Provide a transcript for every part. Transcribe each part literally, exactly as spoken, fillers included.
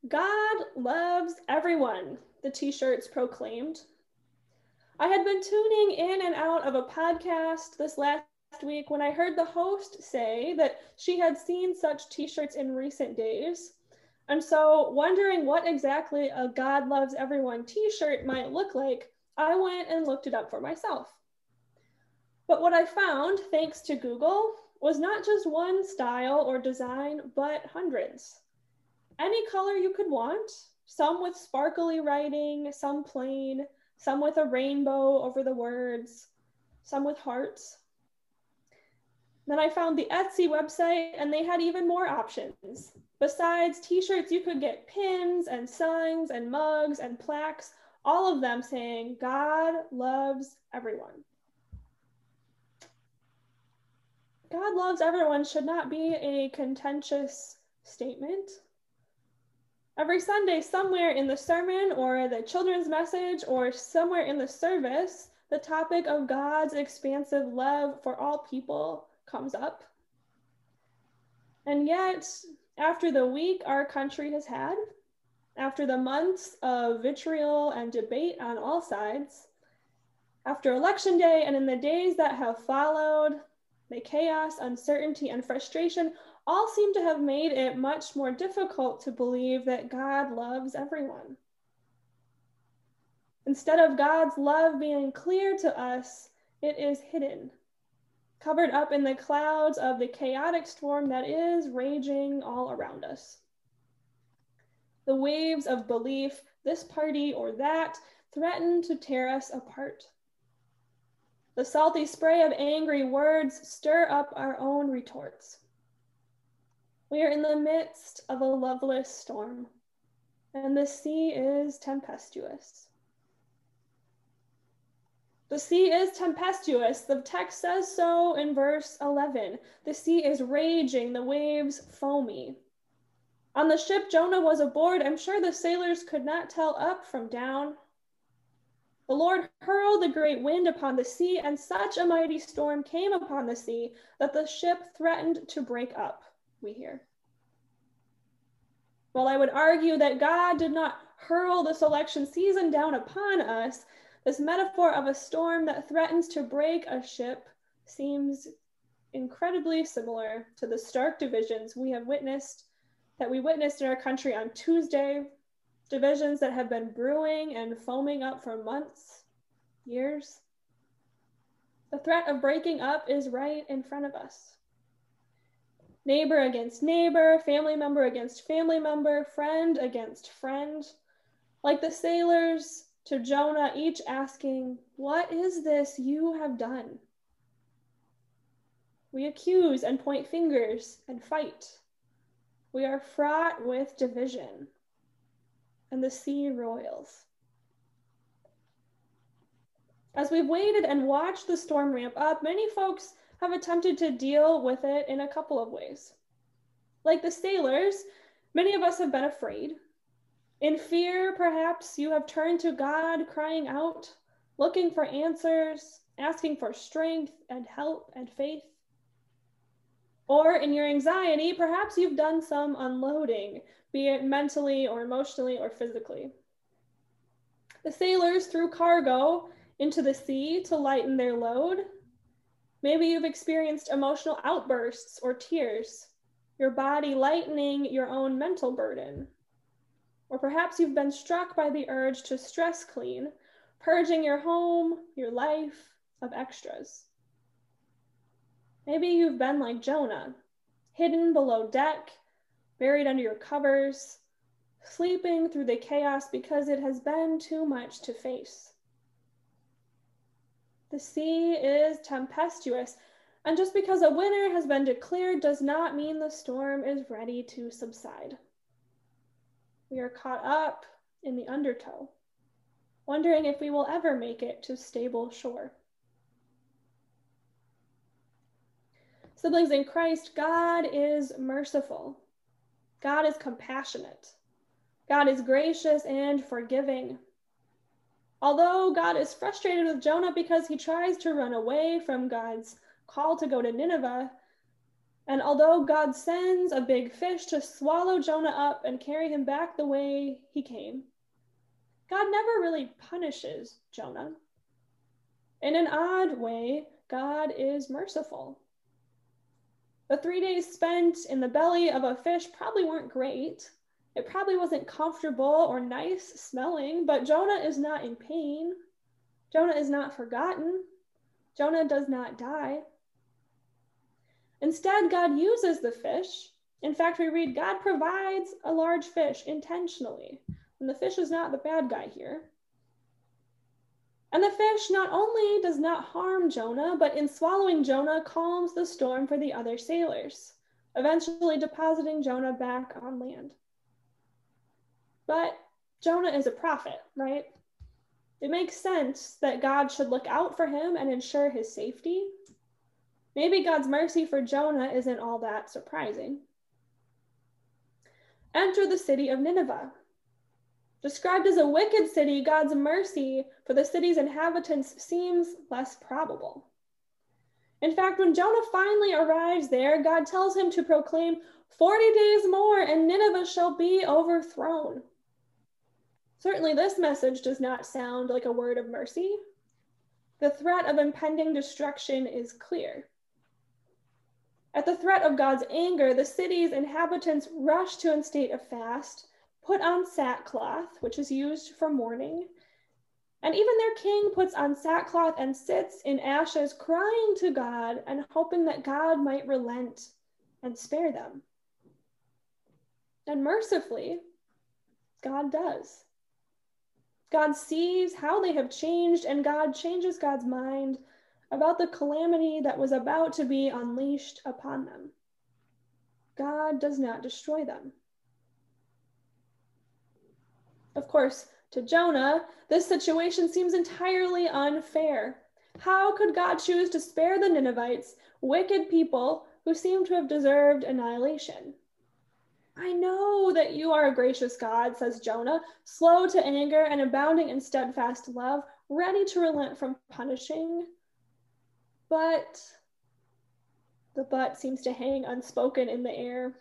God loves everyone, the t-shirts proclaimed. I had been tuning in and out of a podcast this last week when I heard the host say that she had seen such t-shirts in recent days. And so, wondering what exactly a God loves everyone t-shirt might look like, I went and looked it up for myself. But what I found, thanks to Google, was not just one style or design, but hundreds. Any color you could want, some with sparkly writing, some plain, some with a rainbow over the words, some with hearts. Then I found the Etsy website and they had even more options. Besides t-shirts, you could get pins and signs and mugs and plaques, all of them saying, God loves everyone. God loves everyone should not be a contentious statement. Every Sunday, somewhere in the sermon or the children's message or somewhere in the service, the topic of God's expansive love for all people comes up. And yet, after the week our country has had, after the months of vitriol and debate on all sides, after Election Day and in the days that have followed, the chaos, uncertainty, and frustration all seem to have made it much more difficult to believe that God loves everyone. Instead of God's love being clear to us, it is hidden, covered up in the clouds of the chaotic storm that is raging all around us. The waves of belief, this party or that, threaten to tear us apart. The salty spray of angry words stir up our own retorts. We are in the midst of a loveless storm, and the sea is tempestuous. The sea is tempestuous. The text says so in verse eleven. The sea is raging, the waves foamy. On the ship Jonah was aboard, I'm sure the sailors could not tell up from down. The Lord hurled the great wind upon the sea, and such a mighty storm came upon the sea that the ship threatened to break up, we hear. While I would argue that God did not hurl this election season down upon us, this metaphor of a storm that threatens to break a ship seems incredibly similar to the stark divisions we have witnessed, that we witnessed in our country on Tuesday, divisions that have been brewing and foaming up for months, years. The threat of breaking up is right in front of us. Neighbor against neighbor, family member against family member, friend against friend. Like the sailors to Jonah, each asking, "What is this you have done?" We accuse and point fingers and fight. We are fraught with division, and the sea roils. As we've waited and watched the storm ramp up, many folks have attempted to deal with it in a couple of ways. Like the sailors, many of us have been afraid. In fear, perhaps, you have turned to God, crying out, looking for answers, asking for strength and help and faith. Or in your anxiety, perhaps you've done some unloading, be it mentally or emotionally or physically. The sailors threw cargo into the sea to lighten their load. Maybe you've experienced emotional outbursts or tears, your body lightening your own mental burden. Or perhaps you've been struck by the urge to stress clean, purging your home, your life of extras. Maybe you've been like Jonah, hidden below deck, buried under your covers, sleeping through the chaos because it has been too much to face. The sea is tempestuous, and just because a winner has been declared does not mean the storm is ready to subside. We are caught up in the undertow, wondering if we will ever make it to stable shore. Siblings in Christ, God is merciful. God is compassionate. God is gracious and forgiving. Although God is frustrated with Jonah because he tries to run away from God's call to go to Nineveh, And although God sends a big fish to swallow Jonah up and carry him back the way he came, God never really punishes Jonah. In an odd way, God is merciful. The three days spent in the belly of a fish probably weren't great. It probably wasn't comfortable or nice smelling, but Jonah is not in pain. Jonah is not forgotten. Jonah does not die. Instead, God uses the fish. In fact, we read God provides a large fish intentionally, and the fish is not the bad guy here. And the fish not only does not harm Jonah, but in swallowing Jonah, calms the storm for the other sailors, eventually depositing Jonah back on land. But Jonah is a prophet, right? It makes sense that God should look out for him and ensure his safety. Maybe God's mercy for Jonah isn't all that surprising. Enter the city of Nineveh. Described as a wicked city, God's mercy for the city's inhabitants seems less probable. In fact, when Jonah finally arrives there, God tells him to proclaim forty days more and Nineveh shall be overthrown. Certainly this message does not sound like a word of mercy. The threat of impending destruction is clear. At the threat of God's anger, the city's inhabitants rush to instate a fast, put on sackcloth, which is used for mourning, and even their king puts on sackcloth and sits in ashes, crying to God and hoping that God might relent and spare them. And mercifully, God does. God sees how they have changed, and God changes God's mind about the calamity that was about to be unleashed upon them. God does not destroy them. Of course, to Jonah, this situation seems entirely unfair. How could God choose to spare the Ninevites, wicked people who seem to have deserved annihilation? I know that you are a gracious God, says Jonah, slow to anger and abounding in steadfast love, ready to relent from punishing. But the but seems to hang unspoken in the air.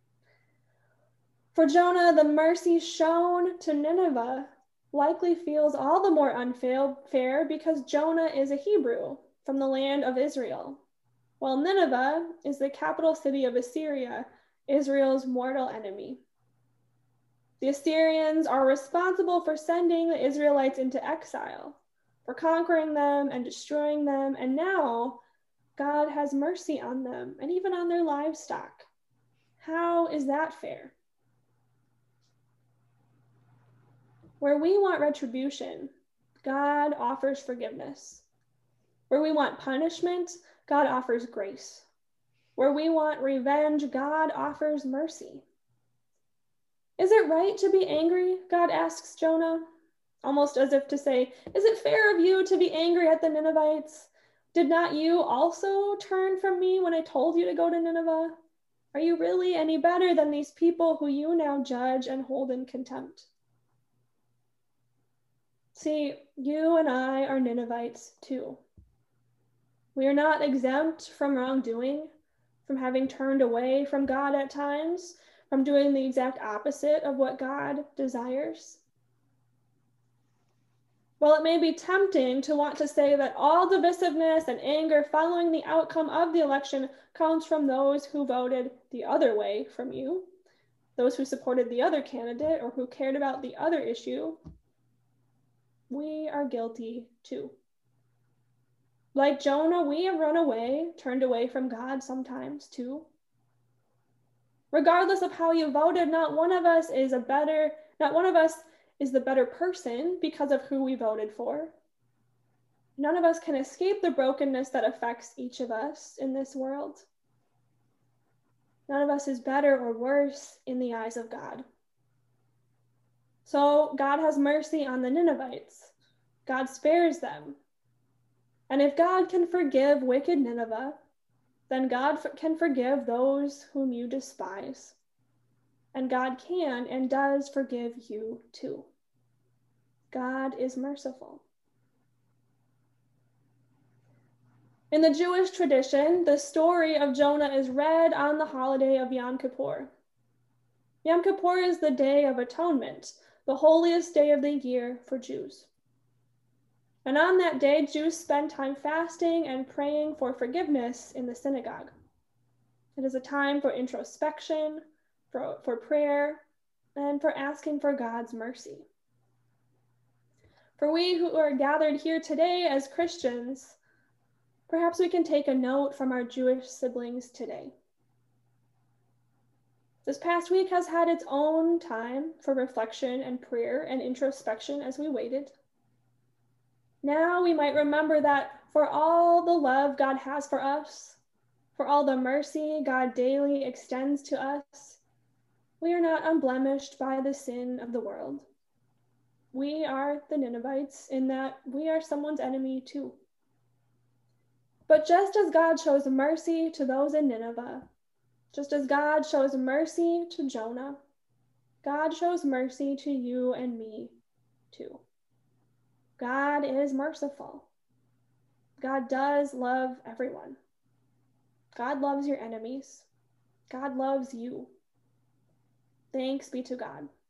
For Jonah, the mercy shown to Nineveh likely feels all the more unfair because Jonah is a Hebrew from the land of Israel, while Nineveh is the capital city of Assyria, Israel's mortal enemy. The Assyrians are responsible for sending the Israelites into exile, for conquering them and destroying them, and now God has mercy on them and even on their livestock. How is that fair? Where we want retribution, God offers forgiveness. Where we want punishment, God offers grace. Where we want revenge, God offers mercy. Is it right to be angry? God asks Jonah, almost as if to say, is it fair of you to be angry at the Ninevites? Did not you also turn from me when I told you to go to Nineveh? Are you really any better than these people who you now judge and hold in contempt? See, you and I are Ninevites too. We are not exempt from wrongdoing, from having turned away from God at times, from doing the exact opposite of what God desires. While it may be tempting to want to say that all divisiveness and anger following the outcome of the election comes from those who voted the other way from you, those who supported the other candidate or who cared about the other issue, we are guilty too. Like Jonah, we have run away, turned away from God sometimes too. Regardless of how you voted, not one of us is a better, not one of us is the better person because of who we voted for. None of us can escape the brokenness that affects each of us in this world. None of us is better or worse in the eyes of God. So God has mercy on the Ninevites. God spares them. And if God can forgive wicked Nineveh, then God can forgive those whom you despise. And God can and does forgive you too. God is merciful. In the Jewish tradition, the story of Jonah is read on the holiday of Yom Kippur. Yom Kippur is the Day of Atonement, the holiest day of the year for Jews. And on that day, Jews spend time fasting and praying for forgiveness in the synagogue. It is a time for introspection, for, for prayer, and for asking for God's mercy. For we who are gathered here today as Christians, perhaps we can take a note from our Jewish siblings today. This past week has had its own time for reflection and prayer and introspection as we waited. Now we might remember that for all the love God has for us, for all the mercy God daily extends to us, we are not unblemished by the sin of the world. We are the Ninevites in that we are someone's enemy too. But just as God shows mercy to those in Nineveh, just as God shows mercy to Jonah, God shows mercy to you and me too. God is merciful. God does love everyone. God loves your enemies. God loves you. Thanks be to God.